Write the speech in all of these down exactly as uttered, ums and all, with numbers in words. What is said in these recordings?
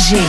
F G.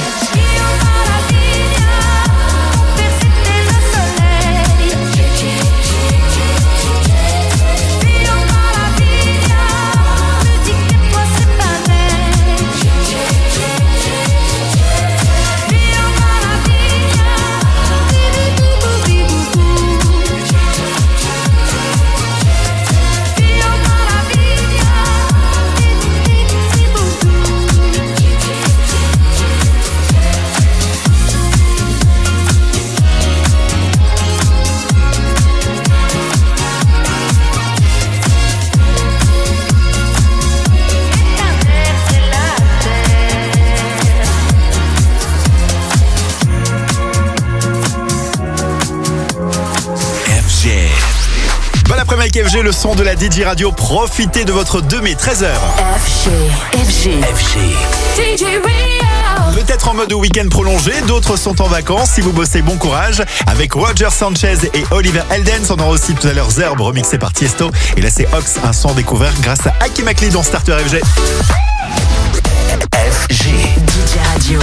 F G, le son de la D J Radio. Profitez de votre deux mai, treize heures. F G, F G, F G. D J Radio. Peut-être en mode week-end prolongé, d'autres sont en vacances. Si vous bossez, bon courage. Avec Roger Sanchez et Oliver Heldens, on aura aussi tout à l'heure Zerb remixé par Tiesto. Et là, c'est Ox, un son découvert grâce à Aki Makli dans Starter F G. F G. D J Radio.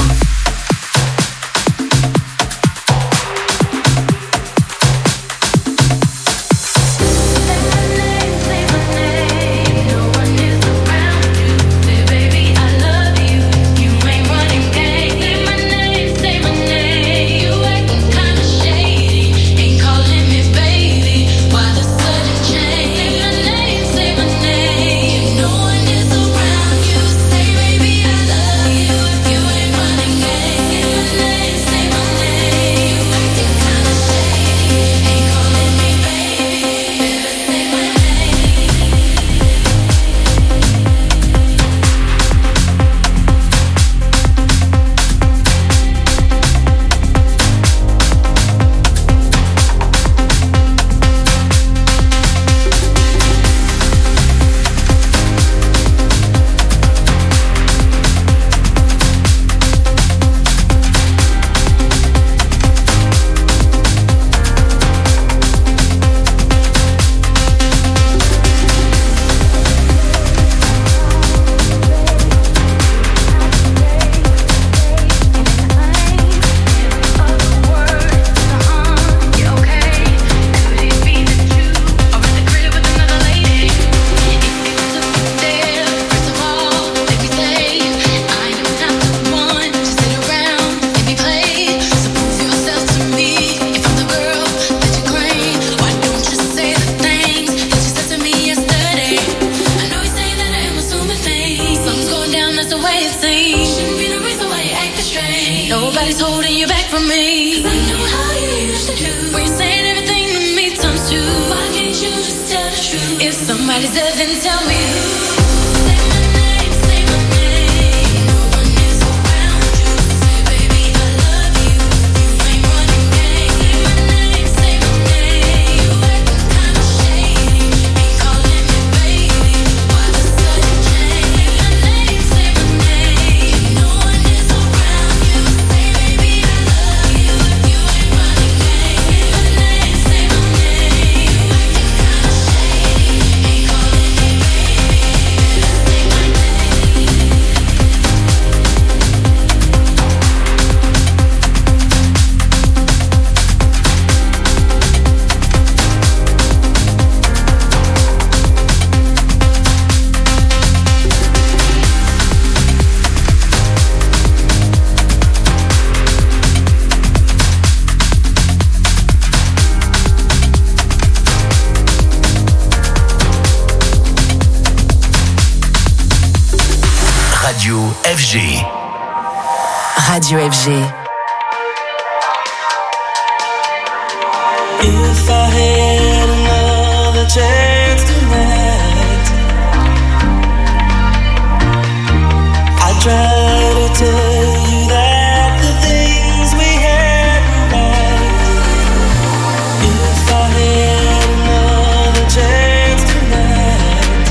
F G. Radio F G. If I had another chance tonight, I'd try to tell you that the things we had were right. If I had another chance tonight,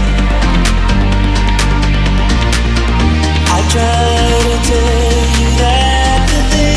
I'd try to tell you that the things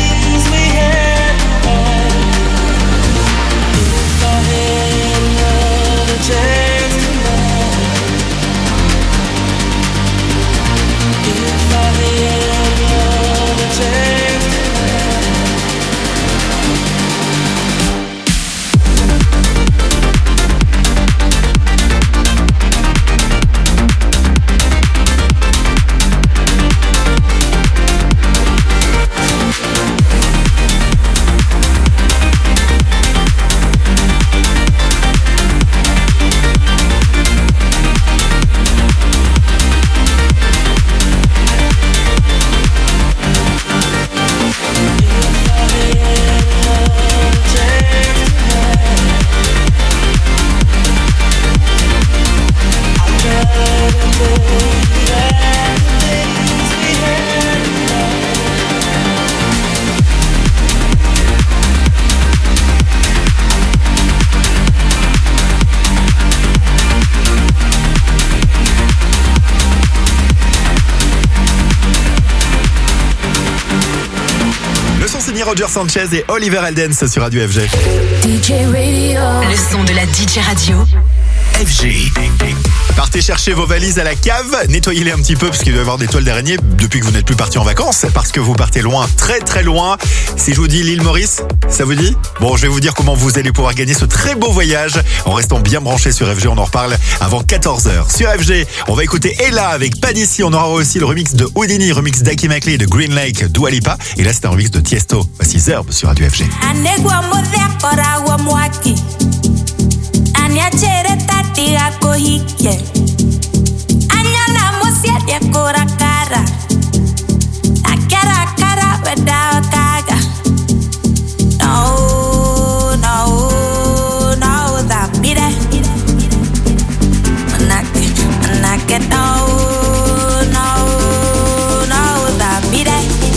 Roger Sanchez et Oliver Heldens sur Radio F G. D J Radio. Le son de la D J Radio. F G. Partez chercher vos valises à la cave, nettoyez-les un petit peu parce qu'il doit y avoir des toiles d'araignée depuis que vous n'êtes plus parti en vacances, parce que vous partez loin, très très loin. Si je vous dis l'île Maurice, ça vous dit? Bon, je vais vous dire comment vous allez pouvoir gagner ce très beau voyage en restant bien branché sur F G. On en reparle avant quatorze heures. Sur F G, on va écouter Ella avec Pas d'ici. On aura aussi le remix de Houdini, remix d'Aki Makli et de Green Lake, Dua Lipa. Et là, c'est un remix de Tiesto. Voici Zerb sur Radio F G. Anyachere tati ako hike Anyana musiet ya kura kara Akara kara weda kaga No, no, no da mire Manake, manake no, no, no da mire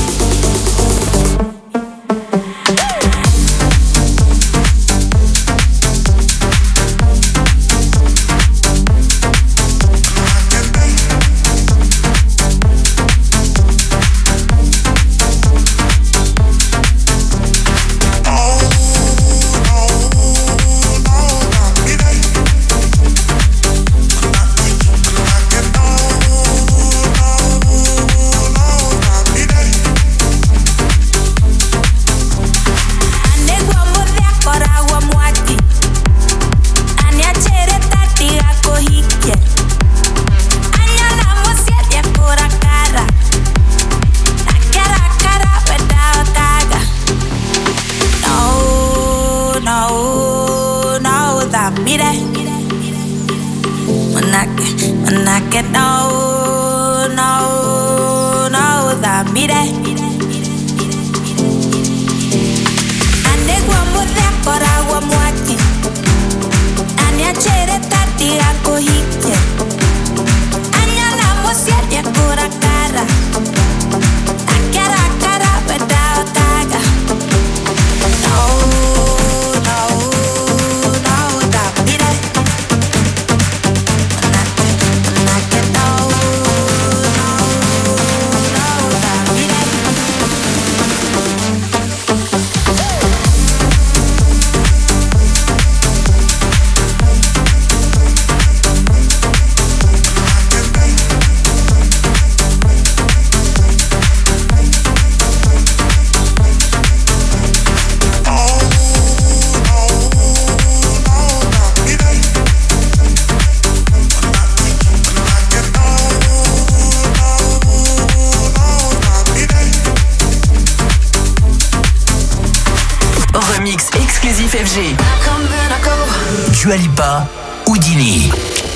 Dua Lipa, Houdini.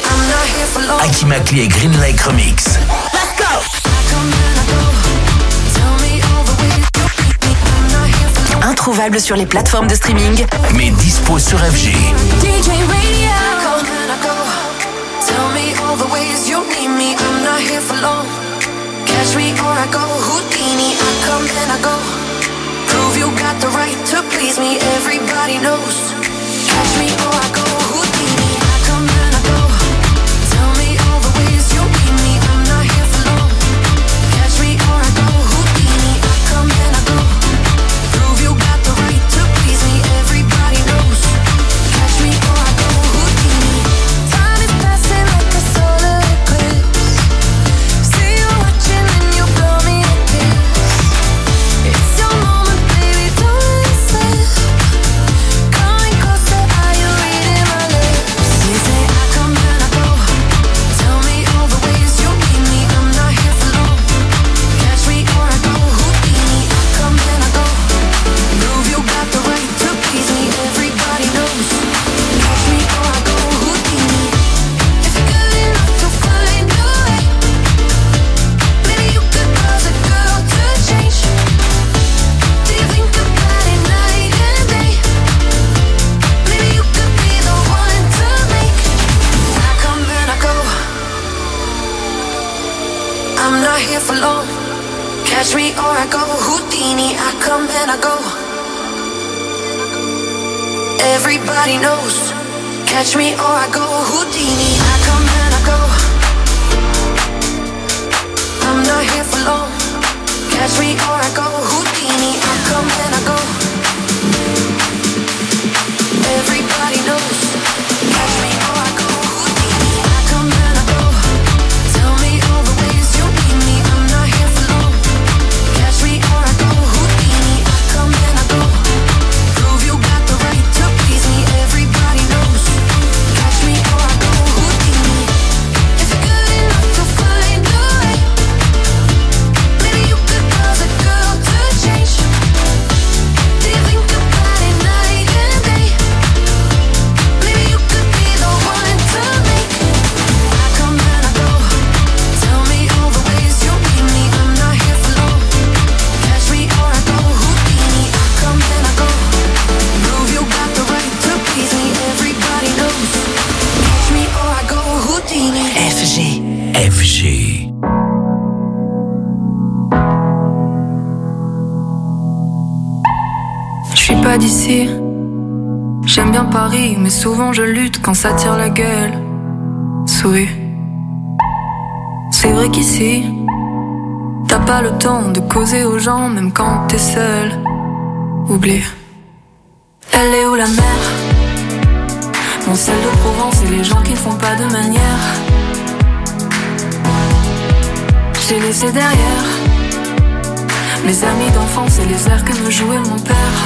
Aki Makli et Green Lake Remix. Let's go! Introuvable sur les plateformes de streaming, mais dispo sur F G. D J Radio. Tell me all the ways you need me. I'm not here for long. Catch me or I go Houdini. I come and I go. Prove you got the right to please me. Everybody knows. Catch me or I go Houdini. I come and I go. Tell me all the ways you need me. I'm not here for long. Catch me or I go Houdini. I come and I go. Prove you got the right to please me. Everybody knows. Catch me or I go Houdini. Time is passing like a solar eclipse. See you watching and you blow me a kiss. It's your moment, baby, don't slip. Coming closer, are you reading my lips? You say I come and I go. Tell me all the ways you need me. I'm not here for long. Catch me or I go Houdini. I come and I go. Prove you got the right to please me. Everybody knows. Catch me or I go Houdini. If you're good enough to find a way, maybe you could cause a girl to change. Do you think about it night and day? Maybe you could be the one to make. I come and I go. I'm not here for long. Catch me or I go Houdini. I come and I go. Everybody knows. Catch me or I go Houdini. I come and I go. I'm not here for long. Catch me or I go Houdini. I come and I go. Everybody knows. Catch me or I go Houdini. I come and I go. Tell me all the ways you need me. I'm not here for long. Catch me or I go Houdini. I come and I go. Prove you got the right to please me. Everybody knows. Catch me or I go Houdini. If you're good enough to find a way, maybe you could cause a girl to change. Do you think about it night and day? Maybe you could be the one to make. I come and I go. Tell me all the ways you need me. I'm not here for long. Catch me or I go Houdini. I come and I go. Prove you got the right to please me. Everybody knows. Catch me or I go Houdini. F G. F G. Je suis pas d'ici. J'aime bien Paris, mais souvent je lutte quand ça tire la gueule. Souris. C'est vrai qu'ici, t'as pas le temps de causer aux gens, même quand t'es seul. Oublie. Elle est où la mer? Mon sel de Provence et les gens qui font pas de manière. J'ai laissé derrière mes amis d'enfance et les airs que me jouait mon père.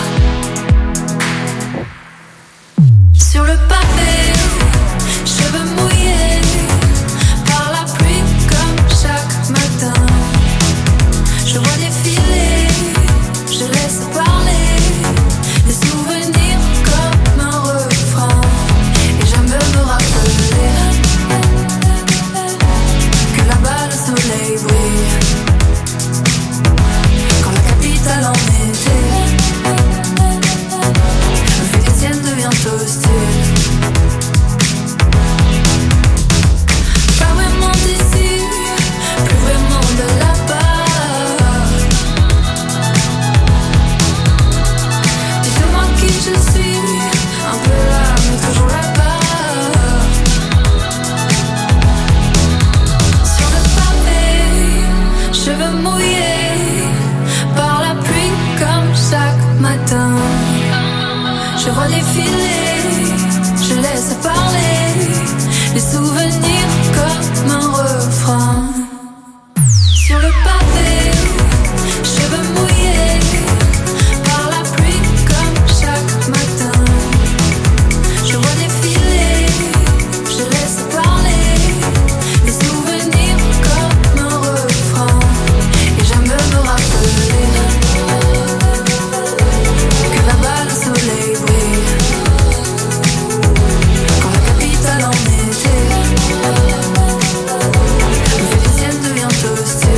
Sur le pavé, cheveux mouillés par la pluie comme chaque matin. Je vois défiler, je laisse parler les souvenirs comme un refrain. Et j'aime me rappeler que là-bas le soleil brille. Quand la capitale en été me fait des siennes devient hostile. Pas vraiment d'ici, plus vraiment de là-bas. Dites-moi qui je suis, un peu là, mais toujours là-bas. Sur le pavé, cheveux mouillés par la pluie comme chaque matin. Je vois défiler, je laisse parler les souvenirs comme un refrain. Sur le pavé, cheveux mouillés par la pluie comme chaque matin. Je vois défiler, je laisse parler les souvenirs comme un refrain. Et j'aime me rappeler que là-bas le soleil brille. Quand la capitale en été me fait des siennes devient hostile.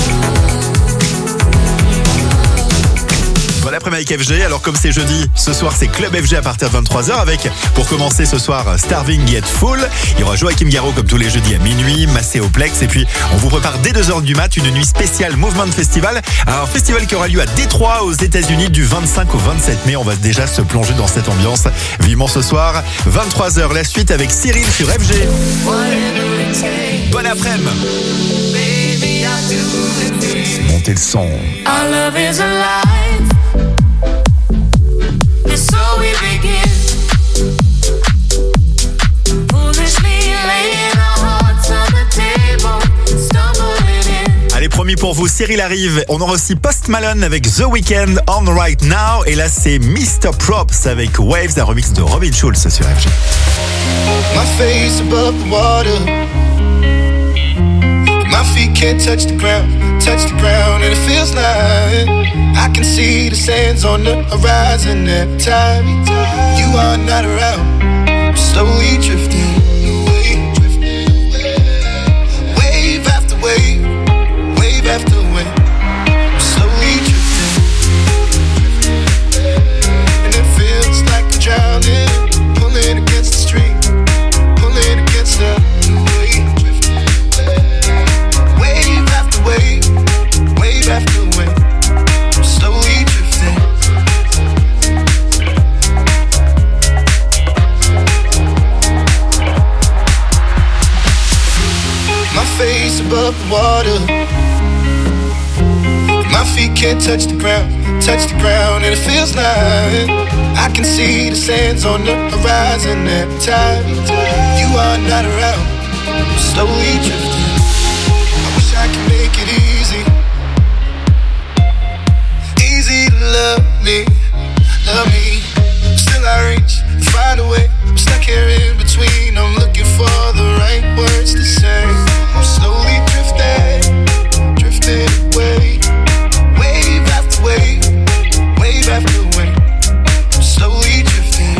Bon après-midi avec F G, alors comme c'est jeudi, ce soir c'est Club F G à partir de vingt-trois heures avec, pour commencer ce soir, Starving Yet Full. Il y aura Joachim Garraud comme tous les jeudis à minuit, Massé au Plex, et puis on vous prépare dès deux heures du mat une nuit spéciale Movement Festival, un festival qui aura lieu à Détroit aux États-Unis du vingt-cinq au vingt-sept mai. On va déjà se plonger dans cette ambiance vivement ce soir, vingt-trois heures, la suite avec Cyril sur F G. Bon après-midi. Montez le son. Our love is alive. And so we begin. Foolishly laying our hearts on the table, stumbling in. Allez, promis pour vous, Cyril arrive. On aura aussi Post Malone avec The Weeknd, On Right Now. Et là, c'est mister Props avec Waves, un remix de Robin Schulz sur F G. My face above the water. My feet can't touch the ground, touch the ground, and it feels like I can see the sands on the horizon every time you are not around. I'm slowly drifting away, wave after wave, wave after wave. I'm slowly drifting, and it feels like I'm drowning, pulling against the stream, pulling against the wave. Wave after wave, wave after wave, I'm slowly drifting. My face above the water, my My feet can't touch the ground, touch the ground, and it feels like I can see the sands on the horizon every time you are not around. I'm slowly drifting. I wish I could make it easy, easy to love me, love me. Still I reach, find a way. I'm stuck here in between. I'm looking for the right words to say. I'm slowly drifting, drifting away. Wave after wave, wave after wave. I'm slowly drifting.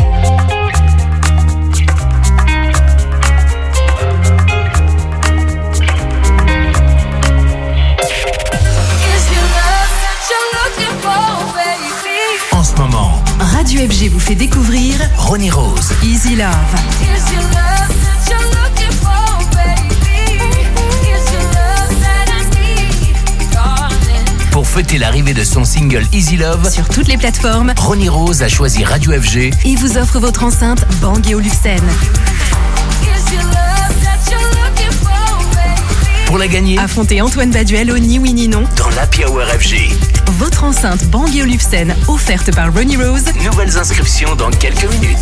Is your love that you're looking for, baby? En ce moment, Radio F G vous fait découvrir Ronnie Rose. Easy Love. Is your love that you're looking for, baby? Is your love that I need, darling? Pour fêter l'arrivée de son single Easy Love, Sur toutes les plateformes Ronnie Rose a choisi Radio F G et vous offre votre enceinte Bang et Olufsen. Is your love that you're looking for, baby? pour la gagner. Affrontez Antoine Baduel au Ni Oui Ni Non Dans l'Happy Hour F G. Votre enceinte Bang et Olufsen offerte par Ronnie Rose. Nouvelles inscriptions dans quelques minutes.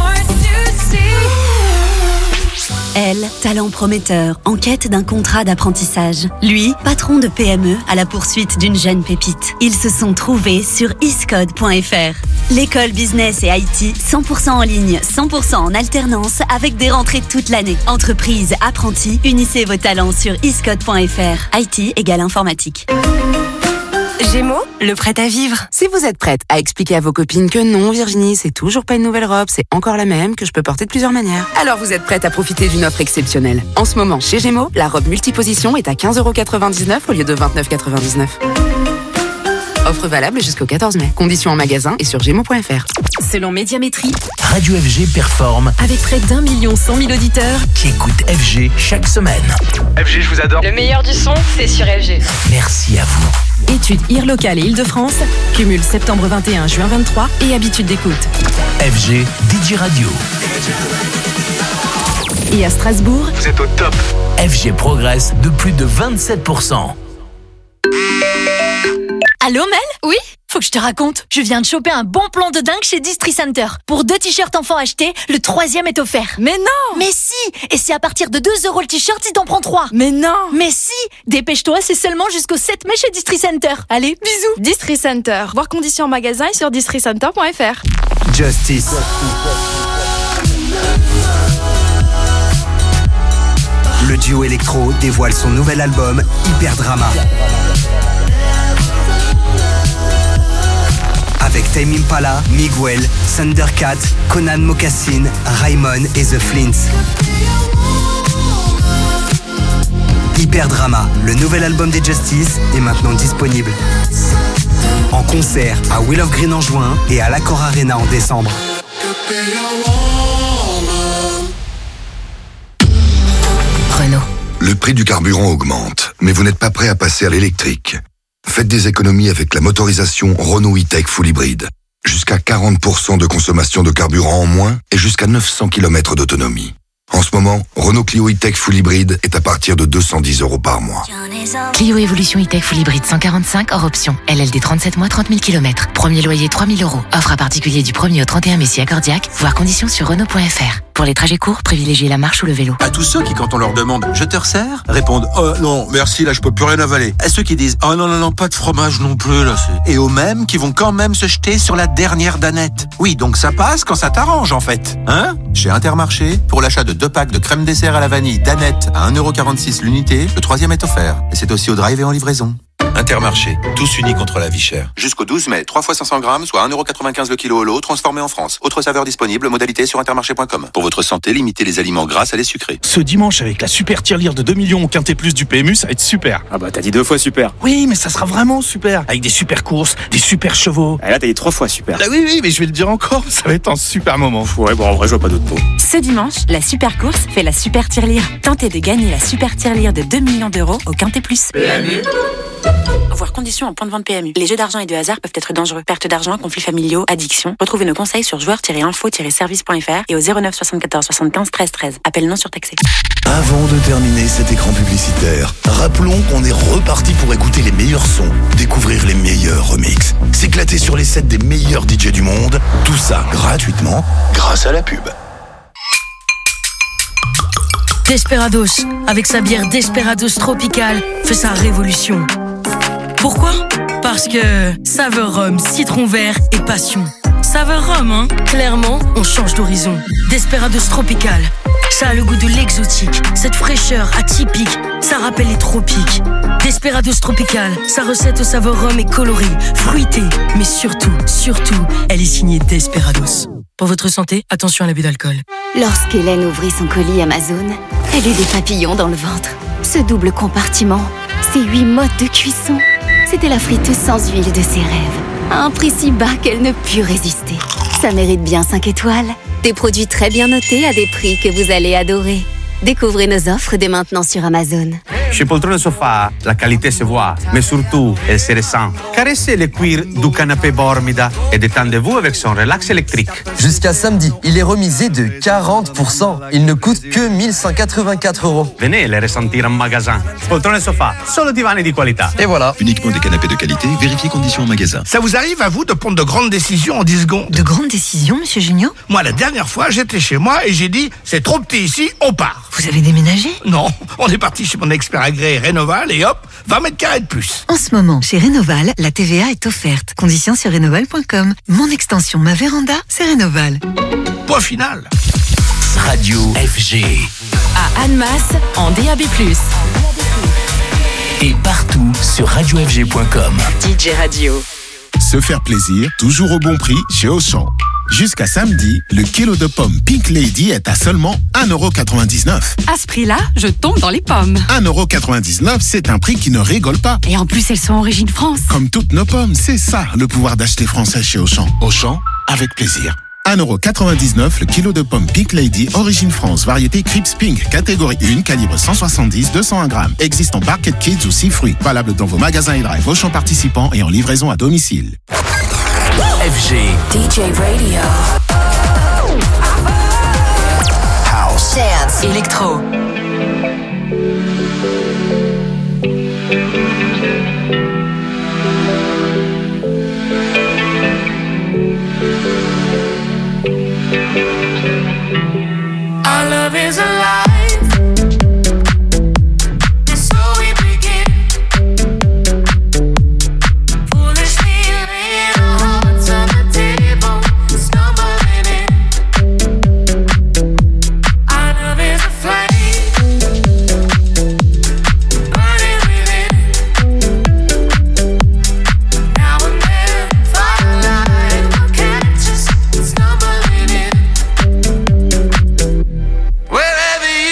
Elle, talent prometteur, en quête d'un contrat d'apprentissage. Lui, patron de P M E à la poursuite d'une jeune pépite. Ils se sont trouvés sur iscode point f r. L'école business et I T, cent pour cent en ligne, cent pour cent en alternance, avec des rentrées toute l'année. Entreprise, apprentis, unissez vos talents sur iscode point f r. I T égale informatique. Gémeaux, le prêt à vivre. Si vous êtes prête à expliquer à vos copines que non, Virginie, c'est toujours pas une nouvelle robe, c'est encore la même, que je peux porter de plusieurs manières, alors vous êtes prête à profiter d'une offre exceptionnelle. En ce moment, chez Gémeaux, la robe multiposition est à quinze euros quatre-vingt-dix-neuf au lieu de vingt-neuf euros quatre-vingt-dix-neuf. Offre valable jusqu'au quatorze mai. Conditions en magasin et sur gémeaux point f r. Selon Médiamétrie, Radio F G performe avec près d'un million cent mille auditeurs qui écoutent F G chaque semaine. F G, je vous adore. Le meilleur du son, c'est sur F G. Merci à vous. Études I R locale et Île-de-France, cumul septembre vingt et un, juin vingt-trois et habitude d'écoute. F G, D J Radio. Et à Strasbourg, Vous êtes au top. F G progresse de plus de vingt-sept pour cent. Allô Mel ? Oui ? Faut que je te raconte. Je viens de choper un bon plan de dingue chez Distri Center. Pour deux t-shirts enfants achetés, le troisième est offert. Mais non ! Mais si ! Et c'est à partir de deux euros le t-shirt si t'en prends trois. Mais non ! Mais si ! Dépêche-toi, c'est seulement jusqu'au sept mai chez Distri Center. Allez, bisous ! Distri Center. Voir conditions en magasin et sur distri center point f r. Justice. Le duo électro dévoile son nouvel album Hyper Drama. Avec Tame Impala, Miguel, Thundercat, Conan Mocassin, Raymond et The Flints. Hyper Drama, le nouvel album des Justice, est maintenant disponible. En concert à Will of Green en juin et à l'Accor Arena en décembre. Renault. Le prix du carburant augmente, mais vous n'êtes pas prêt à passer à l'électrique. Faites des économies avec la motorisation Renault E-Tech Full Hybrid. Jusqu'à quarante pour cent de consommation de carburant en moins et jusqu'à neuf cents kilomètres d'autonomie. En ce moment, Renault Clio E-Tech Full Hybrid est à partir de deux cent dix euros par mois. Clio Evolution E-Tech Full Hybrid cent quarante-cinq hors option. L L D trente-sept mois, trente mille kilomètres. Premier loyer trois mille euros. Offre à particulier du premier au trente et un mai si accordiaque. Voir conditions sur Renault point f r. Pour les trajets courts, privilégiez la marche ou le vélo. À tous ceux qui, quand on leur demande « Je te resserre ?» répondent « Oh non, merci, là je peux plus rien avaler. » À ceux qui disent « Oh non, non, non, pas de fromage non plus, là c'est... » Et aux mêmes qui vont quand même se jeter sur la dernière danette. Oui, donc ça passe quand ça t'arrange en fait. Hein ? Chez Intermarché, pour l'achat de deux packs de crème dessert à la vanille danette à un euro quarante-six l'unité, le troisième est offert. Et c'est aussi au drive et en livraison. Intermarché, tous unis contre la vie chère. Jusqu'au douze mai, trois fois cinq cents grammes, soit un euro quatre-vingt-quinze le kilo au lot, transformé en France. Autre saveur disponible, modalité sur intermarché point com. Pour votre santé, limitez les aliments gras à les sucrés. Ce dimanche, avec la super tirelire de deux millions au Quintet Plus du P M U, ça va être super. Ah bah t'as dit deux fois super. Oui, mais ça sera vraiment super. Avec des super courses, des super chevaux. Et là t'as dit trois fois super. Ah oui, oui, mais je vais le dire encore, ça va être un super moment. Ouais, bon en vrai je vois pas d'autres mots. Ce dimanche, la super course fait la super tirelire. Tentez de gagner la super tirelire de deux millions d'euros au Quintet Plus. P M U. Voir conditions en point de vente P M U. Les jeux d'argent et de hasard peuvent être dangereux. Perte d'argent, conflits familiaux, addiction. Retrouvez nos conseils sur joueurs tiret info tiret service point f r et au zéro neuf soixante-quatorze soixante-quinze treize treize. Appel non surtaxé. Avant de terminer cet écran publicitaire, rappelons qu'on est reparti pour écouter les meilleurs sons, découvrir les meilleurs remixes, s'éclater sur les sets des meilleurs D J du monde, tout ça gratuitement grâce à la pub. Desperados, avec sa bière Desperados Tropical, fait sa révolution. Pourquoi ? Parce que saveur rhum, citron vert et passion. Saveur rhum, hein ? Clairement, on change d'horizon. Desperados Tropical, ça a le goût de l'exotique, cette fraîcheur atypique, ça rappelle les tropiques. Desperados Tropical, sa recette au saveur rhum est colorée, fruitée, mais surtout, surtout, elle est signée Desperados. Pour votre santé, attention à l'abus d'alcool. Lorsqu'Hélène ouvrit son colis Amazon, elle eut des papillons dans le ventre. Ce double compartiment, ces huit modes de cuisson, c'était la friteuse sans huile de ses rêves. À un prix si bas qu'elle ne put résister. Ça mérite bien cinq étoiles. Des produits très bien notés à des prix que vous allez adorer. Découvrez nos offres dès maintenant sur Amazon. Chez Poltrone Sofa, la qualité se voit, mais surtout, elle se ressent. Caressez le cuir du canapé Bormida et détendez-vous avec son relax électrique. Jusqu'à samedi, il est remisé de quarante pour cent. Il ne coûte que mille cent quatre-vingt-quatre euros. Venez les ressentir en magasin. Poltrone Sofa, solo divani di qualità. Et voilà. Uniquement des canapés de qualité, vérifiez conditions en magasin. Ça vous arrive à vous de prendre de grandes décisions en dix secondes? De grandes décisions, monsieur Junio? Moi, la dernière fois, j'étais chez moi et j'ai dit, c'est trop petit ici, on part. Vous avez déménagé? Non, on est parti chez mon expert agréé Rénoval et hop, vingt mètres carrés de plus. En ce moment, chez Rénoval, la T V A est offerte. Conditions sur rénoval point com. Mon extension, ma véranda, c'est Rénoval. Point final. Radio F G. À Annemasse, en D A B plus. Et partout sur radio f g point com. D J Radio. Se faire plaisir, toujours au bon prix chez Auchan. Jusqu'à samedi, le kilo de pommes Pink Lady est à seulement un euro quatre-vingt-dix-neuf. À ce prix-là, je tombe dans les pommes. un euro quatre-vingt-dix-neuf, c'est un prix qui ne rigole pas. Et en plus, elles sont origine France. Comme toutes nos pommes, c'est ça le pouvoir d'acheter français chez Auchan. Auchan, avec plaisir. un euro quatre-vingt-dix-neuf le kilo de pommes Pink Lady, origine France, variété Crips Pink, catégorie un, calibre cent soixante-dix à deux cent un grammes. Existe en Barquette Kids ou six fruits. Valable dans vos magasins et drive Auchan participants et en livraison à domicile. F G. D J Radio. House. Dance. Électro. Our love is alive. Wherever you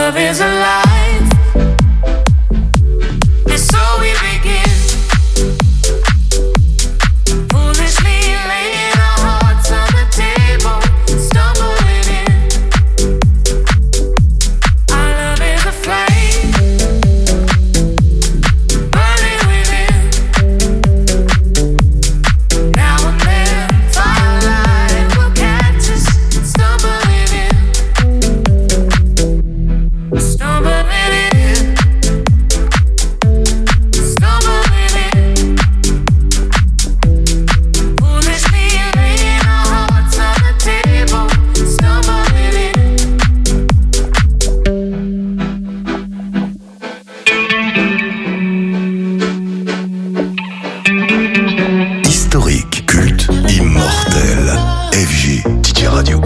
love is alive. And so we begin. Foolishly laying our hearts on the table, stumbling in. Our love is a flame, burning within. Now and then, firelight will catch us, stumbling in. Stumbling in. Stumbling in. Foolishly laying our hearts on the table, stumbling in. Historique, culte, immortel. F G, D J Radio.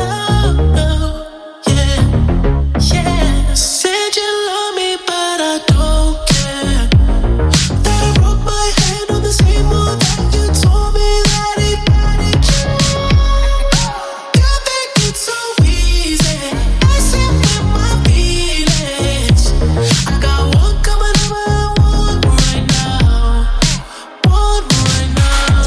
Said you love me, but I don't care. That I broke my hand on the same wall that you told me that it mattered. You think it's so easy. I sit with my feelings. I got one coming over and one right now. One right now.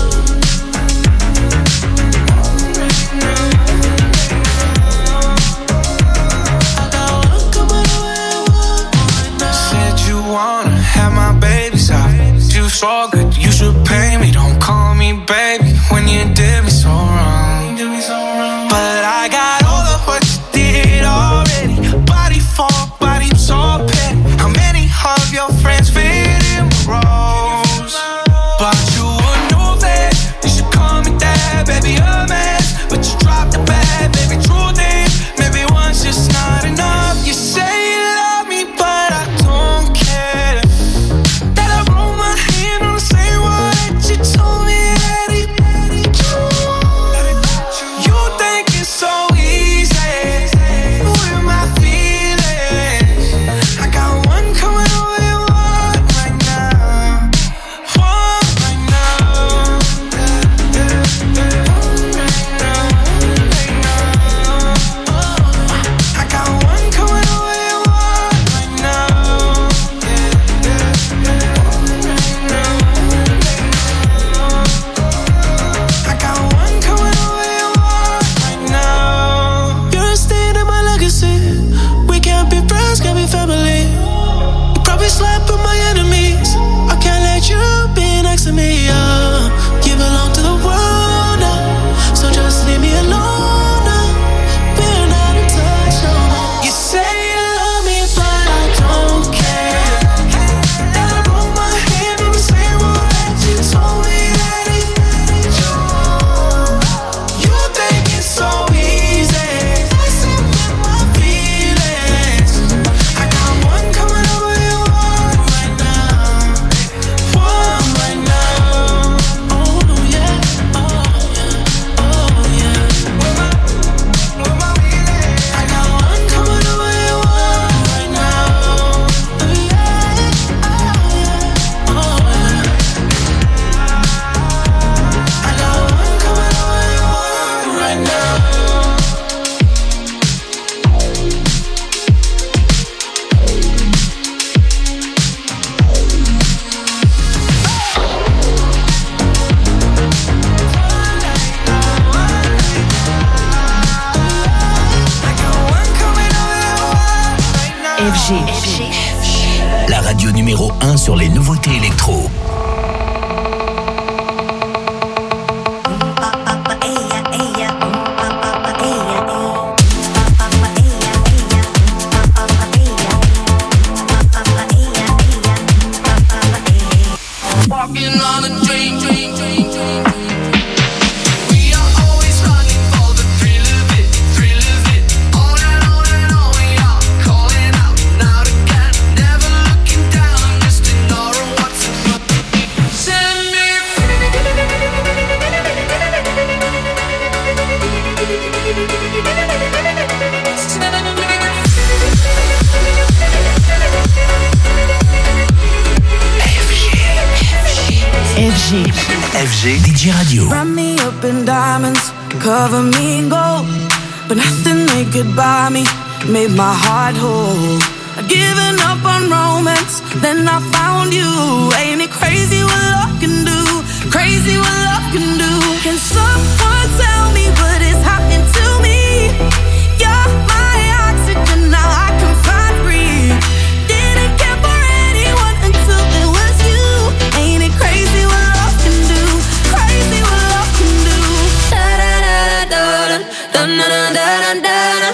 Said you wanna have my babies out. You so good, you should pay me. Don't call me baby when you did me so wrong. But I got all of what you did already. Body for body, I'm so petty. How many of your friends fit in my roles? But you would know that you should call me dad, baby, a mess. But you dropped the bag, baby, truth is, maybe one's just not enough. You say you love me, but I don't care. That I broke my hand on the same wall that you told me that it mattered. You think it's so easy with my feelings. I got one coming over and one right now. One right now. I got one coming over and one right now. I got one coming over and one right now. You're a stain in my legacy. We can't be friends, can't be family. You probably slept with my enemies. I can't let you be next to me. Uh. You belong to the world now, so just leave me alone now. We're not in touch no more. You say you love me, but I don't care. That I broke my hand on the same wall that you told me that it mattered. You think it's so easy. I sit with my feelings. I got one coming over and one right now. One right now. Oh yeah, oh yeah, oh yeah. I got one coming over and one right now. Oh yeah, oh yeah, oh yeah. I got one coming over and one right now. F G. La radio numéro un sur les nouveautés électro. Walking on a dream, dream, dream, dream. We are always running for the thrill of it, thrill of it. On and on and on we are calling out, now again, never looking down, just ignoring what's in front. Send me F G. F G D J Radio. Wrap me up in diamonds, cover me in gold, but nothing they could buy me made my heart whole. Giving up on romance, then I found you. Ain't it crazy what love can do? Crazy what love can do. Can someone tell me what is happening to me? You're my oxygen, now I can find breathe. Didn't care for anyone until it was you. Ain't it crazy what love can do? Crazy what love can do. Da da da da da da da da da da.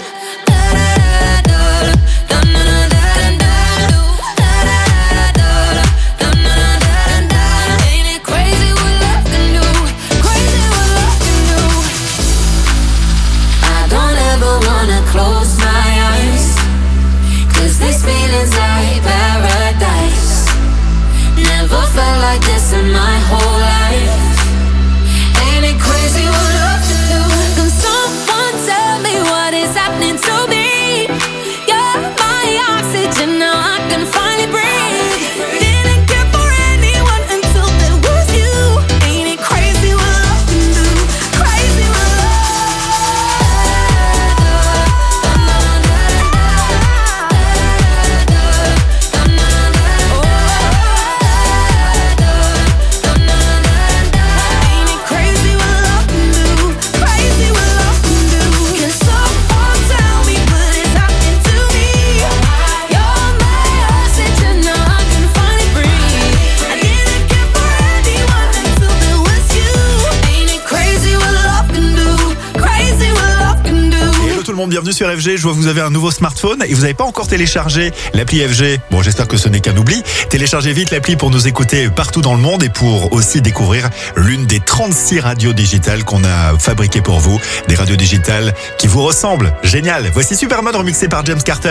Close my eyes, 'cause this feeling's like paradise. Never felt like this in my whole life. Ain't it crazy what love can do? Can someone tell me what is happening to me? You're my oxygen, now I can finally breathe. Didn't care for anyone until there was you. Ain't it crazy what love can do? Crazy what love. Tout le monde, bienvenue sur F G. Je vois que vous avez un nouveau smartphone et vous n'avez pas encore téléchargé l'appli F G. Bon, j'espère que ce n'est qu'un oubli. Téléchargez vite l'appli pour nous écouter partout dans le monde et pour aussi découvrir l'une des trente-six radios digitales qu'on a fabriquées pour vous. Des radios digitales qui vous ressemblent. Génial. Voici Supermode remixé par James Carter.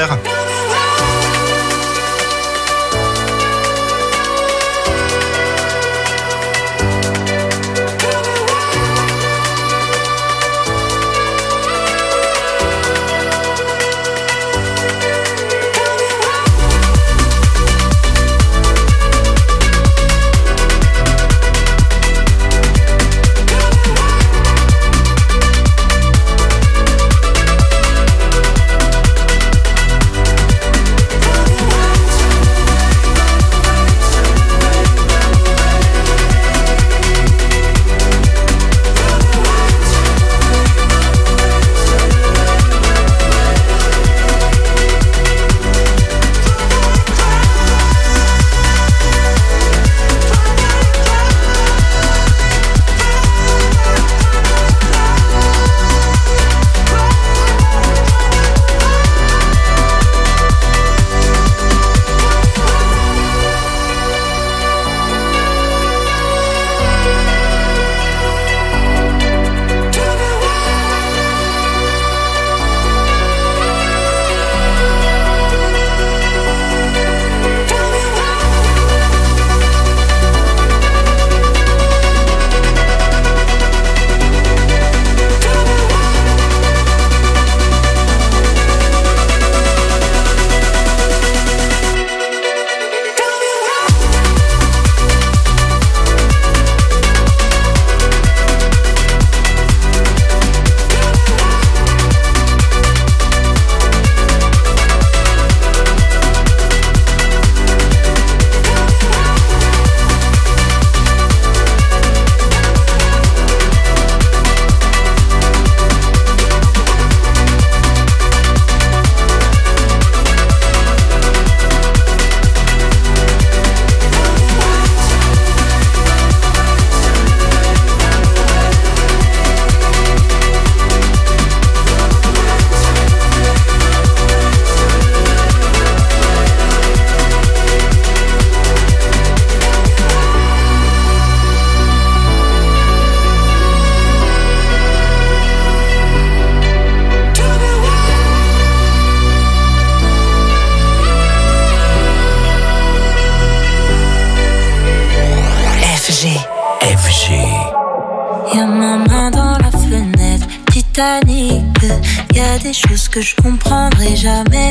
Y a des choses que je comprendrai jamais.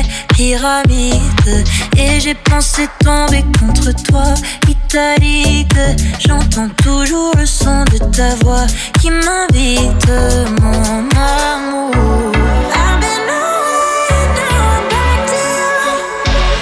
Pyramide. Et j'ai pensé tomber contre toi, italique. J'entends toujours le son de ta voix qui m'invite, mon amour. I've been on, now I'm back to you.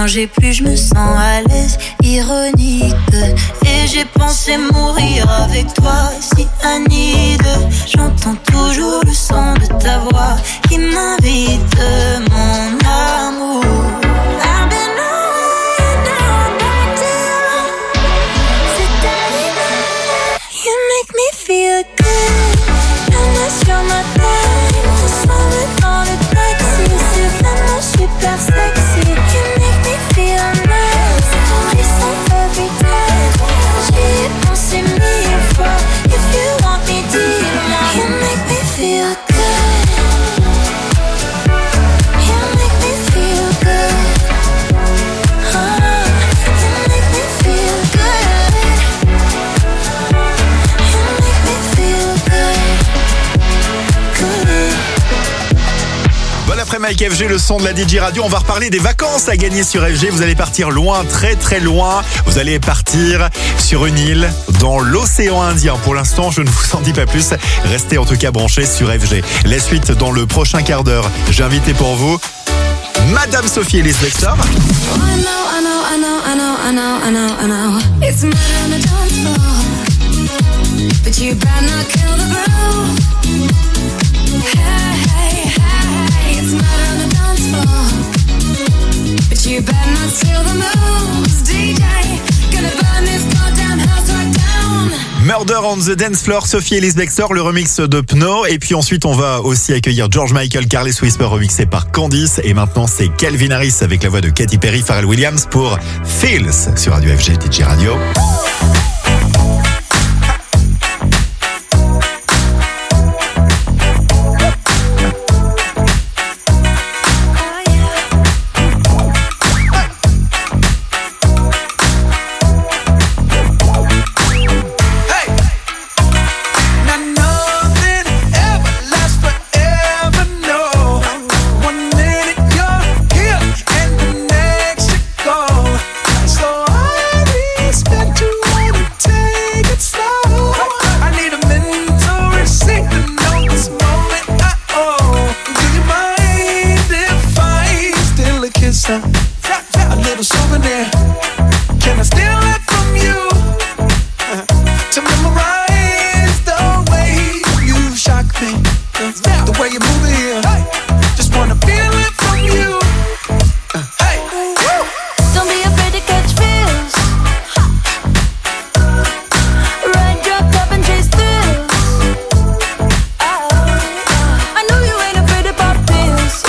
manger, plus je me sens à l'aise, ironique. Et j'ai pensé mourir avec toi, si Anide. J'entends toujours le son de ta voix qui m'invite, mon amour. I've been away, now I'm back to c'est arrivé. You make me feel good, unless you're my type. Ensemble dans le taxi, c'est vraiment super sexy. You make me feel nice, frisson every time. J'y ai pensé mille fois. If you want me, dis-moi. You make me feel good. You make me feel good. Oh, you make me feel good. You make me feel good. Good. Bon après-midi F G, le son de la D J Radio. On va reparler des vacances à gagner sur F G. Vous allez partir loin, très très loin. Vous allez partir sur une île dans l'océan Indien. Pour l'instant, je ne vous en dis pas plus. Restez en tout cas branchés sur F G. La suite dans le prochain quart d'heure. J'ai invité pour vous Madame Sophie Ellis Bextor. I know, I know, I know, I know, I know, I know, I know. It's murder on the dance floor, but you better not kill the groove. Hey, hey, hey, it's murder on the dance floor, but you better not steal the moves. D J, gonna burn this goddamn house right down. Murder on the Dance Floor, Sophie Ellis Bextor, le remix de Pno. Et puis ensuite, on va aussi accueillir George Michael, Careless Whisper, remixé par Candice. Et maintenant, c'est Calvin Harris avec la voix de Katy Perry, Pharrell Williams pour Feels sur Radio F G, D J Radio. A little souvenir. Can I steal it from you? To memorize the way you shock me, the way you move it here. Just wanna feel it from you. Hey, Don't be afraid to catch feels. Ride your cup and chase thrills. Oh, I know you ain't afraid to pop pills.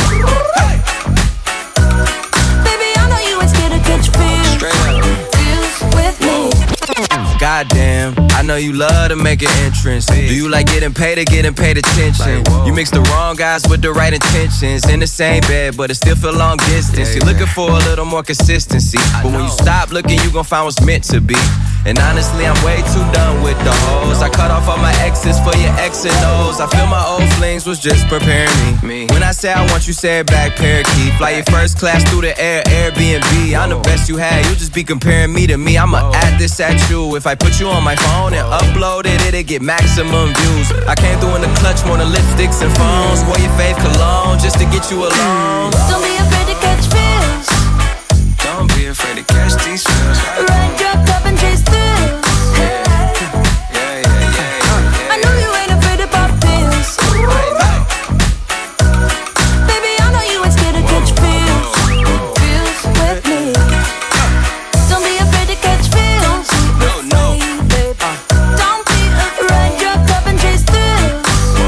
Baby, I know you ain't scared to catch feels. Feels with me. Goddamn, I know you love to make an entrance. Do you like getting paid or getting paid attention? You mix the wrong guys with the right intentions. In the same bed, but it still feel long distance. You're looking for a little more consistency, but when you stop looking, you gon' find what's meant to be. And honestly, I'm way too done with the hoes. I cut off all my exes for your X and O's. I feel my old flings was just preparing me. When I say I want you, say it back, parakeet. Fly your first class through the air, Airbnb. I'm the best you had, you just be comparing me to me. I'ma add this at you. If I put you on my phone and upload it, it'll get maximum views. I came through in the clutch, more than lipsticks and phones. Wore your fave cologne just to get you alone. Don't be afraid to catch feels. Don't be afraid to catch these feels. Ride your cup and chase thrills. I know you ain't afraid to pop pills. Baby, I know you ain't scared to catch feels. Feels with me. Don't be afraid to catch feels. No, no. Don't be afraid. Ride your cup and chase thrills.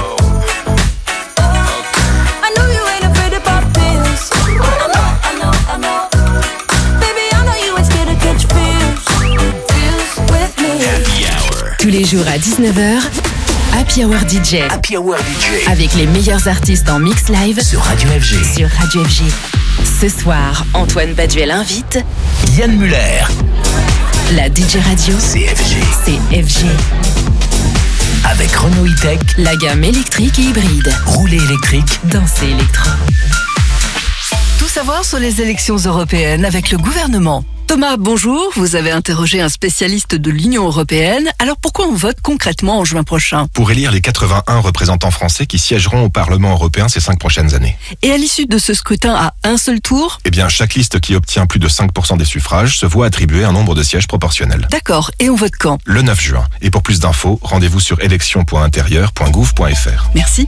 I know you ain't afraid to pop pills. I know, I know, I know. Baby, I know you ain't scared to catch feels. Feels with me. Tous les jours à dix-neuf heures, Happy Hour D J. Happy Hour D J. Avec les meilleurs artistes en mix live sur Radio F G. Sur Radio F G. Ce soir, Antoine Baduel invite Yann Muller. La D J Radio, c'est F G. C'est F G. Avec Renault E-Tech, la gamme électrique et hybride. Rouler électrique, danser électro. Tout savoir sur les élections européennes avec le gouvernement. Thomas, bonjour. Vous avez interrogé un spécialiste de l'Union européenne. Alors pourquoi on vote concrètement en juin prochain? Pour élire les quatre-vingt-un représentants français qui siégeront au Parlement européen ces cinq prochaines années. Et à l'issue de ce scrutin à un seul tour? Eh bien, chaque liste qui obtient plus de cinq pour cent des suffrages se voit attribuer un nombre de sièges proportionnel. D'accord. Et on vote quand? Le neuf juin. Et pour plus d'infos, rendez-vous sur élections point intérieur point gouv point fr. Merci.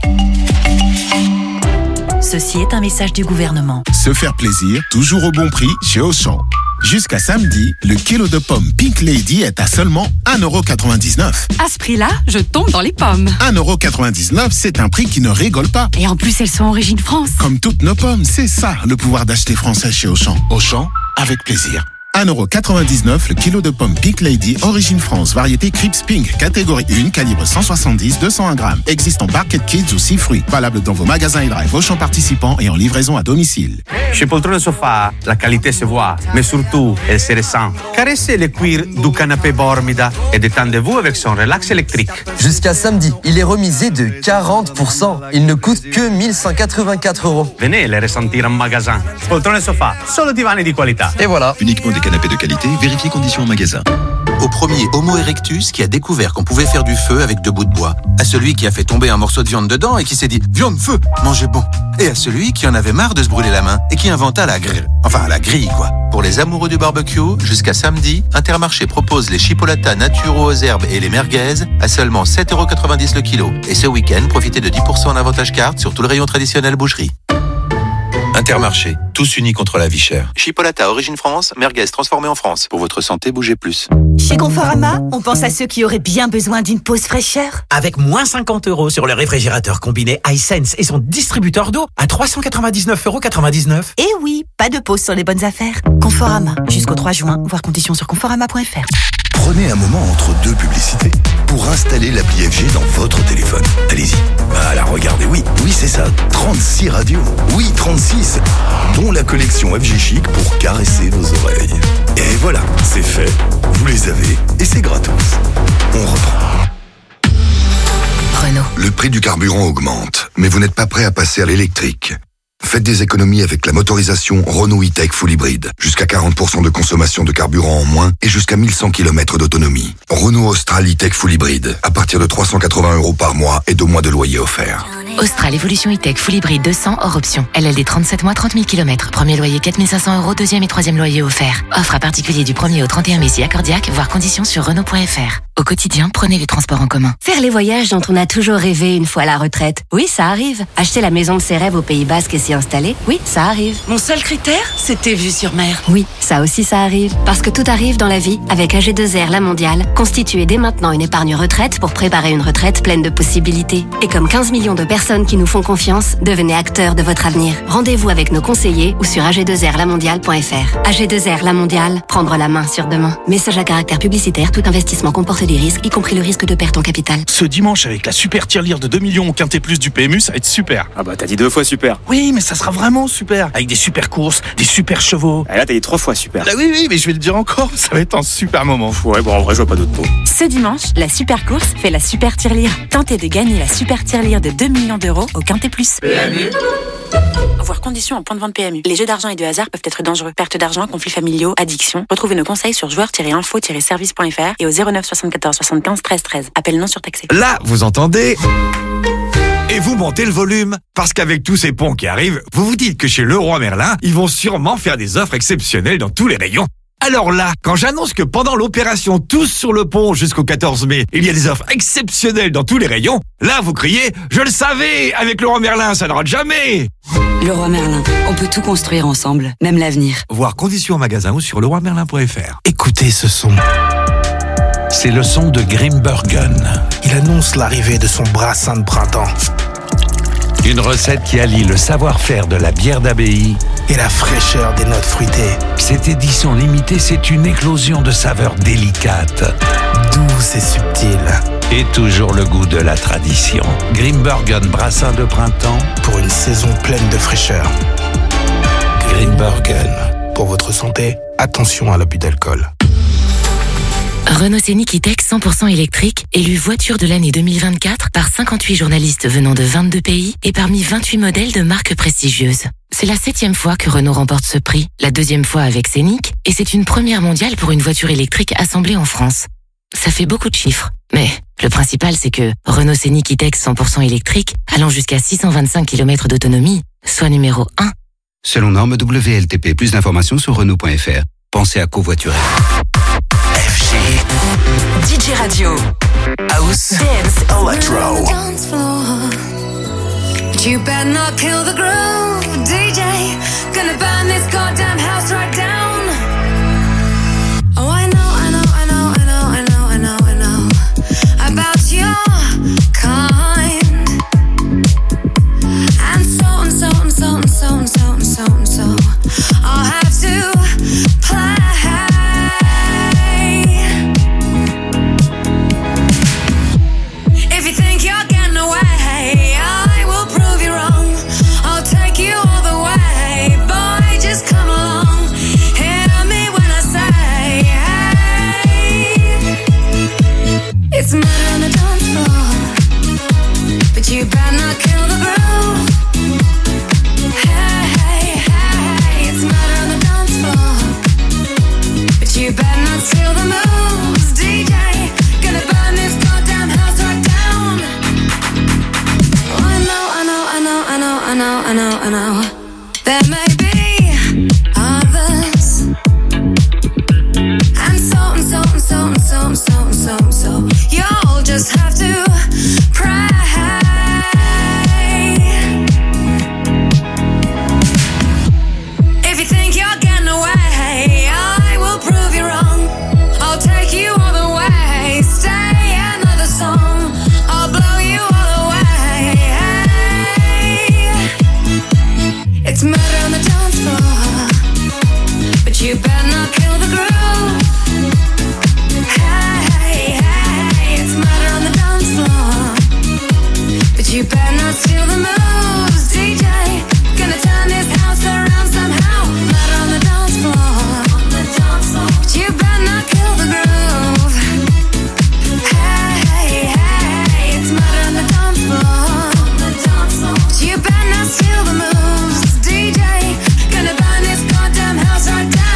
Ceci est un message du gouvernement. Se faire plaisir, toujours au bon prix chez Auchan. Jusqu'à samedi, le kilo de pommes Pink Lady est à seulement un euro quatre-vingt-dix-neuf. À ce prix-là, je tombe dans les pommes. un euro quatre-vingt-dix-neuf, c'est un prix qui ne rigole pas. Et en plus, elles sont origine France. Comme toutes nos pommes, c'est ça le pouvoir d'acheter français chez Auchan. Auchan, avec plaisir. un euro quatre-vingt-dix-neuf le kilo de pommes Pink Lady, origine France, variété Crips Pink, catégorie un, calibre cent soixante-dix, deux cent un grammes. Existe en Barquette Kids ou six fruits. Valable dans vos magasins et drive Auchan participants et en livraison à domicile. Chez Poltrone Sofa, la qualité se voit, mais surtout, elle se ressent. Caressez le cuir du canapé Bormida et détendez-vous avec son relax électrique. Jusqu'à samedi, il est remisé de quarante pour cent. Il ne coûte que mille cent quatre-vingt-quatre euros. Venez les ressentir en magasin. Poltrone Sofa, solo divani di qualità. Et voilà. Uniquement des canapés de qualité, vérifiez conditions en magasin. Au premier Homo erectus qui a découvert qu'on pouvait faire du feu avec deux bouts de bois. À celui qui a fait tomber un morceau de viande dedans et qui s'est dit « Viande, feu, mangez bon !» Et à celui qui en avait marre de se brûler la main et qui inventa la grille. Enfin, la grille, quoi. Pour les amoureux du barbecue, jusqu'à samedi, Intermarché propose les chipolatas naturaux aux herbes et les merguez à seulement sept euros quatre-vingt-dix le kilo. Et ce week-end, profitez de dix pour cent en avantage carte sur tout le rayon traditionnel boucherie. Intermarché, tous unis contre la vie chère. Chipolata origine France, merguez transformée en France. Pour votre santé, bougez plus. Chez Conforama, on pense à ceux qui auraient bien besoin d'une pause fraîcheur. Avec moins cinquante euros sur le réfrigérateur combiné iSense et son distributeur d'eau à trois cent quatre-vingt-dix-neuf euros quatre-vingt-dix-neuf. Et oui, pas de pause sur les bonnes affaires. Conforama, jusqu'au trois juin, voir conditions sur conforama point fr. Prenez un moment entre deux publicités pour installer l'appli F G dans votre téléphone. Allez-y. Voilà, regardez, oui, oui c'est ça, trente-six radios. Oui, trente-six, dont la collection F G Chic pour caresser vos oreilles. Et voilà, c'est fait. Vous les avez et c'est gratos. On reprend. Renault. Le prix du carburant augmente, mais vous n'êtes pas prêt à passer à l'électrique. Faites des économies avec la motorisation Renault E-Tech Full Hybrid. Jusqu'à quarante pour cent de consommation de carburant en moins et jusqu'à mille cent kilomètres d'autonomie. Renault Austral E-Tech Full Hybrid. À partir de trois cent quatre-vingts euros par mois et deux mois de loyer offert. Austral Evolution E-Tech Full Hybrid deux cents hors option. L L D trente-sept mois, trente mille kilomètres. Premier loyer quatre mille cinq cents euros, deuxième et troisième loyer offert. Offre à particulier du premier au trente et un mai si accordiaque, voire conditions sur Renault point fr. Au quotidien, prenez les transports en commun. Faire les voyages dont on a toujours rêvé une fois à la retraite. Oui, ça arrive. Acheter la maison de ses rêves au Pays Basque et s'y installer. Oui, ça arrive. Mon seul critère, c'était vue sur mer. Oui, ça aussi ça arrive. Parce que tout arrive dans la vie avec A G deux R La Mondiale. Constituez dès maintenant une épargne retraite pour préparer une retraite pleine de possibilités. Et comme quinze millions de personnes qui nous font confiance, devenez acteurs de votre avenir. Rendez-vous avec nos conseillers ou sur A G deux R la mondiale point fr. A G deux R La Mondiale, prendre la main sur demain. Message à caractère publicitaire, tout investissement comporte des risques, y compris le risque de perte en capital. Ce dimanche, avec la super tirelire de deux millions au Quintet Plus du P M U, ça va être super. Ah bah t'as dit deux fois super. Oui, mais ça sera vraiment super. Avec des super courses, des super chevaux. Ah là t'as dit trois fois super. Ah oui, oui, mais je vais le dire encore, ça va être un super moment. Ouais, bon en vrai je vois pas d'autres mots. Ce dimanche, la super course fait la super tirelire. Tentez de gagner la super tirelire de deux millions d'euros au Quintet Plus. P M U. Voir conditions en point de vente P M U. Les jeux d'argent et de hasard peuvent être dangereux. Perte d'argent, conflits familiaux, addiction. Retrouvez nos conseils sur joueurs tiret info tiret service point fr et au zéro neuf soixante-quatorze soixante-quinze treize treize. Appel non surtaxé. Là, vous entendez ? Et vous montez le volume. Parce qu'avec tous ces ponts qui arrivent, vous vous dites que chez Leroy Merlin, ils vont sûrement faire des offres exceptionnelles dans tous les rayons. Alors là, quand j'annonce que pendant l'opération Tous sur le pont jusqu'au quatorze mai, il y a des offres exceptionnelles dans tous les rayons, là vous criez « Je le savais, avec Leroy Merlin, ça ne rate jamais !» Leroy Merlin, on peut tout construire ensemble, même l'avenir. Voir conditions en magasin ou sur leroy merlin point fr. Écoutez ce son. C'est le son de Grimbergen. Il annonce l'arrivée de son brassin de printemps. Une recette qui allie le savoir-faire de la bière d'abbaye et la fraîcheur des notes fruitées. Cette édition limitée, c'est une éclosion de saveurs délicates, douces et subtiles. Et toujours le goût de la tradition. Grimbergen brassin de printemps pour une saison pleine de fraîcheur. Grimbergen. Pour votre santé, attention à l'abus d'alcool. Renault Scénic E-Tech cent pour cent électrique, élu voiture de l'année deux mille vingt-quatre par cinquante-huit journalistes venant de vingt-deux pays et parmi vingt-huit modèles de marques prestigieuses. C'est la septième fois que Renault remporte ce prix, la deuxième fois avec Scénic, et c'est une première mondiale pour une voiture électrique assemblée en France. Ça fait beaucoup de chiffres, mais le principal c'est que Renault Scénic E-Tech cent pour cent électrique, allant jusqu'à six cent vingt-cinq kilomètres d'autonomie, soit numéro un. Selon norme W L T P, plus d'informations sur Renault point F R. Pensez à covoiturer. F G D J Radio House Dance Electro. But you better not kill the groove, D J. Gonna burn this goddamn house right down. Oh, I know, I know, I know, I know, I know, I know, I know about your kind. And so and so and so and so and so and so and so I'll have to play. If you think you're getting away, I will prove you wrong. I'll take you all the way. Boy, just come along. Hear me when I say, hey. It's murder on the dance floor, but you better not kill the groove. Hey, hey, hey. It's murder on the dance floor, but you better not steal the moves, D J. Gonna burn this goddamn house right down. Oh, I know, I know, I know, I know, I know, I know, I know. There may be others, and so and so and so and so and so and so and so. You'll just have to pray. If you think you're getting away, I will prove you wrong. I'll take you all the way. Stay another song. I'll blow you all away. Hey. It's murder on the dance floor, but you better not kill the groove. Hey, hey, it's murder on the dance floor, but you better not steal the moves, D J. Gonna turn this house around somehow. Murder on the dance floor, but you better not kill the groove. Hey, hey, it's murder on the dance floor, but you better not steal the moves, D J. Gonna burn this goddamn house right down.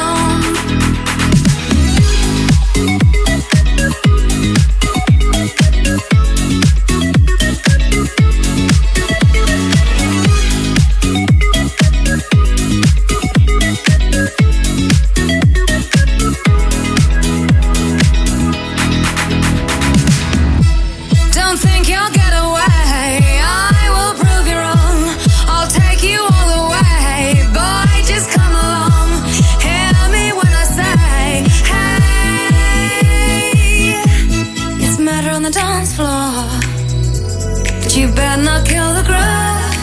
Don't think you'll get away. I will prove you wrong. I'll take you all the way. Boy, just come along. Hear me when I say, hey. It's murder on the dance floor, but you better not kill the groove.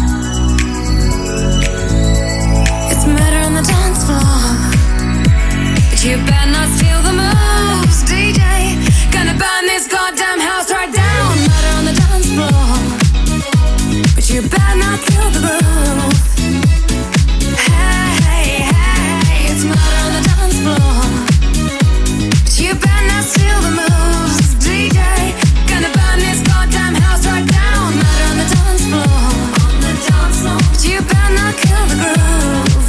It's murder on the dance floor, but you better not steal the moves, D J. Gonna burn this goddamn house right down. Murder on the dance floor, but you better not kill the groove. Hey, hey, it's murder on the dance floor, but you better not steal the moves, D J. Gonna burn this goddamn house right down. Murder on the dance floor, but you better not kill the groove.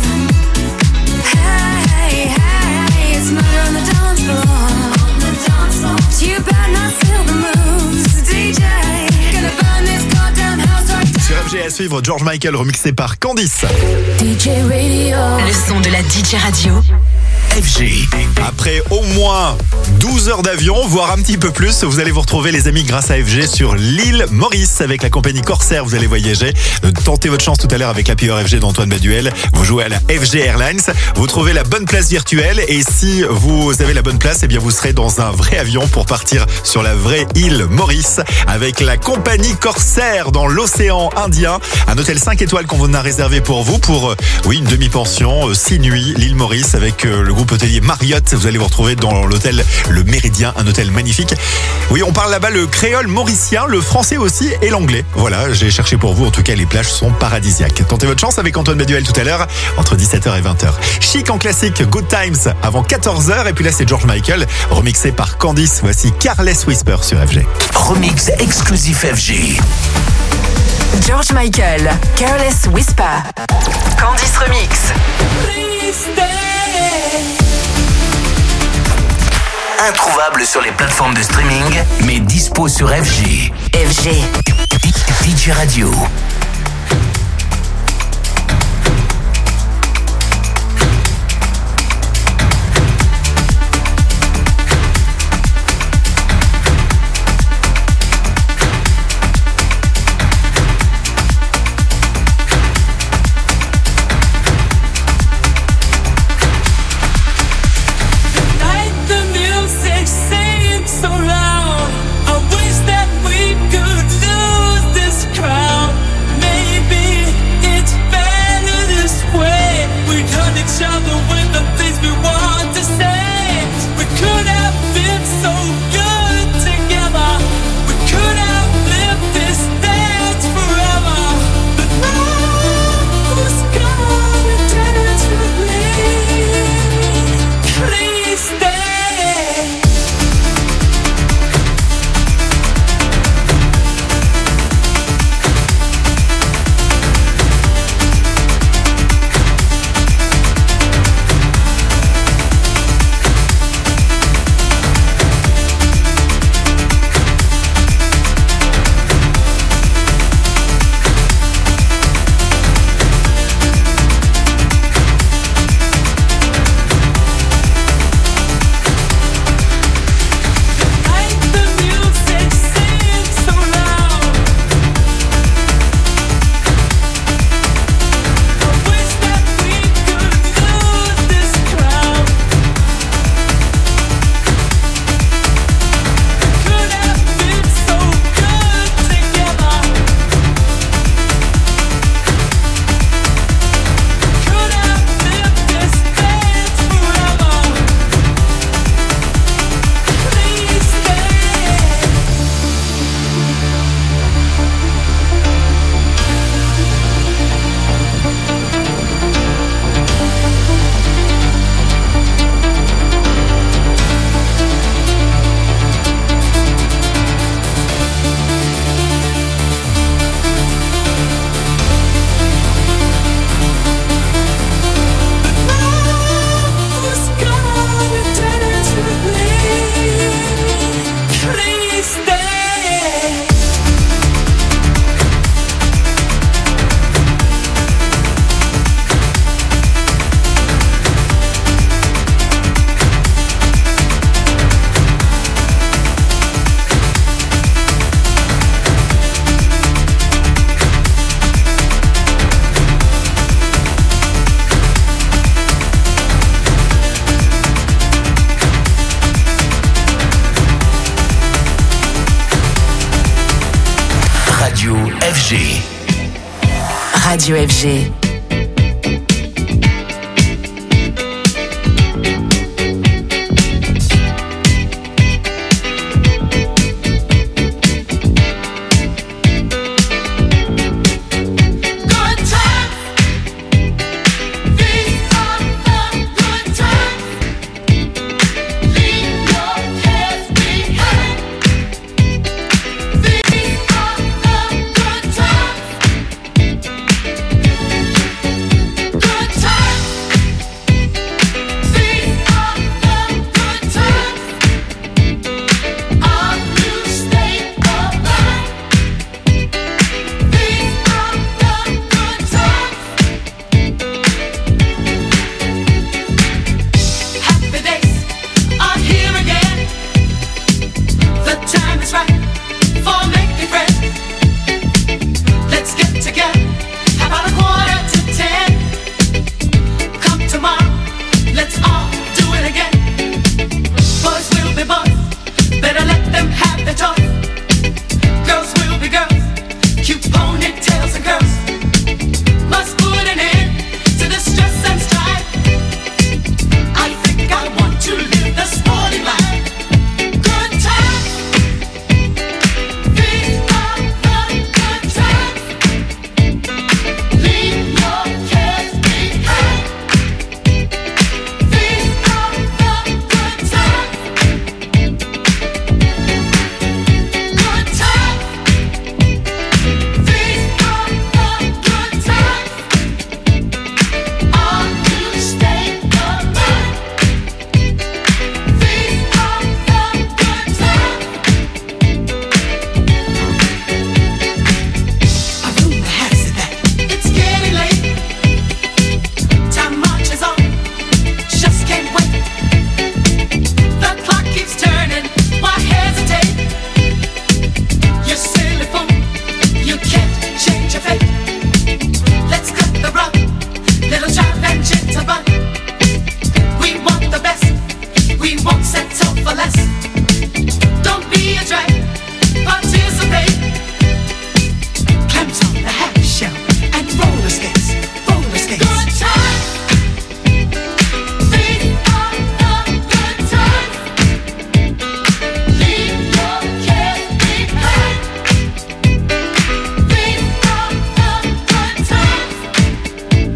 Hey, hey, it's murder on the dance floor, but you better not steal the moves, D J. Gonna burn this goddamn house right down. Sur F G, à suivre George Michael remixé par Candice. D J Radio. Le son de la D J Radio. F G. Après au moins douze heures d'avion, voire un petit peu plus, vous allez vous retrouver les amis grâce à F G sur l'île Maurice avec la compagnie Corsair. Vous allez voyager, tentez votre chance tout à l'heure avec l'Happy Hour F G d'Antoine Baduel. Vous jouez à la F G Airlines, vous trouvez la bonne place virtuelle et si vous avez la bonne place, eh bien vous serez dans un vrai avion pour partir sur la vraie île Maurice avec la compagnie Corsair dans l'océan Indien. Un hôtel cinq étoiles qu'on vous a réservé pour vous pour, oui, une demi-pension, six nuits, l'île Maurice avec le groupe hôtelier Marriott Vous allez vous retrouver dans l'hôtel Le Méridien, un hôtel magnifique. Oui, on parle là-bas le créole mauricien, le français aussi et l'anglais. Voilà, j'ai cherché pour vous. En tout cas, les plages sont paradisiaques. Tentez votre chance avec Antoine Baduel tout à l'heure, entre dix-sept heures et vingt heures. Chic en classique, Good Times avant quatorze heures. Et puis là, c'est George Michael, remixé par Candice. Voici Careless Whisper sur F G. Remix exclusif F G. George Michael, Careless Whisper. Candice Remix. Introuvable sur les plateformes de streaming, mais dispo sur F G. F G. D J Radio. F G. Radio F G. settle for less. Don't be a drag, participate. Clamps on the half shell and roller skates, roller skates. Good time. These are the good times. Leave your cares behind. These are the good times.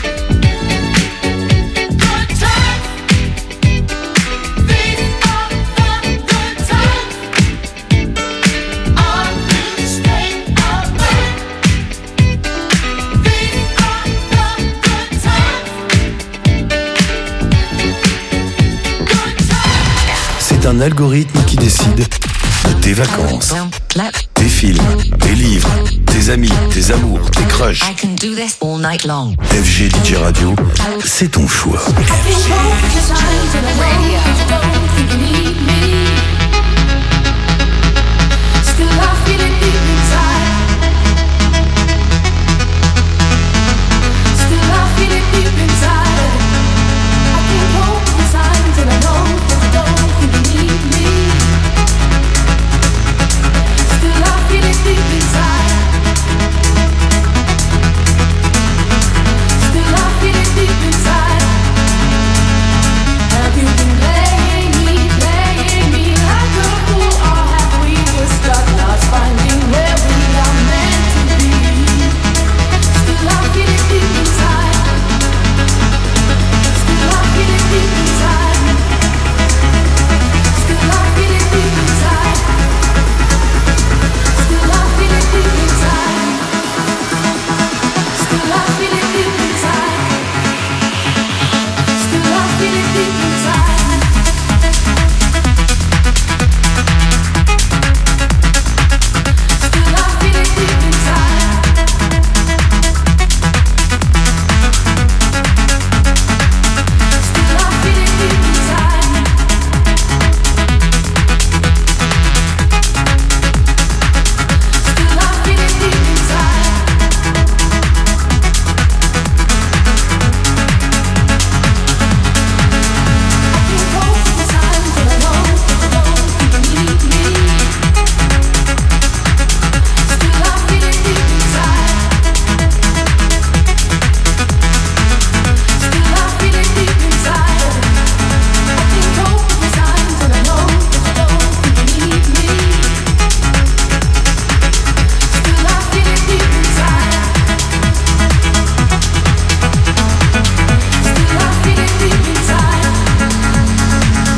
Good times. These are the good times. Are you staying alive? These are the good times. C'est un algorithme qui décide de tes vacances, tes films, tes livres, tes amis, tes amours, tes crushs. I can do this all night long. F G D J Radio, c'est ton choix. Radio.